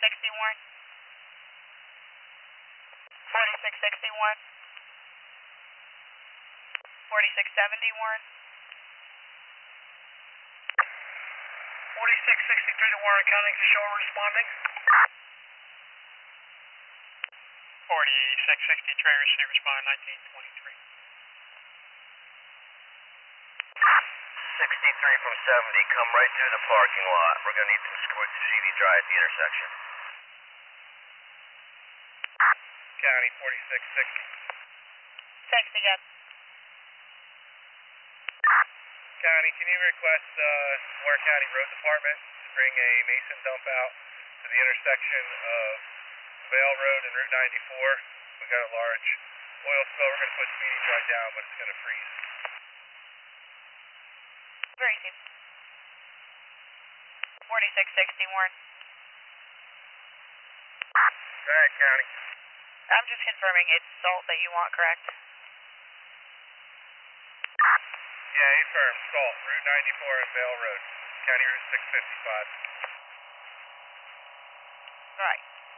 4660 Warren. 4660 Warren. 4670 Warren. 4663 to Warren County, Shore responding. 4660 Traverse City, respond 1923. 63 from 70, come right through the parking lot. We're going to need some escort to CD Drive at the intersection. County 4660. Thanks again. County, can you request Warren County Road Department to bring a mason dump out to the intersection of Vale Road and Route 94? We got a large oil spill. We're going to put CD Drive down, but it's going to freeze. Very easy. 4660 Warren. Go ahead, County. I'm just confirming it's salt that you want, correct? Yeah, affirm. Salt, Route 94 and Vale Road. County Route 655. Right.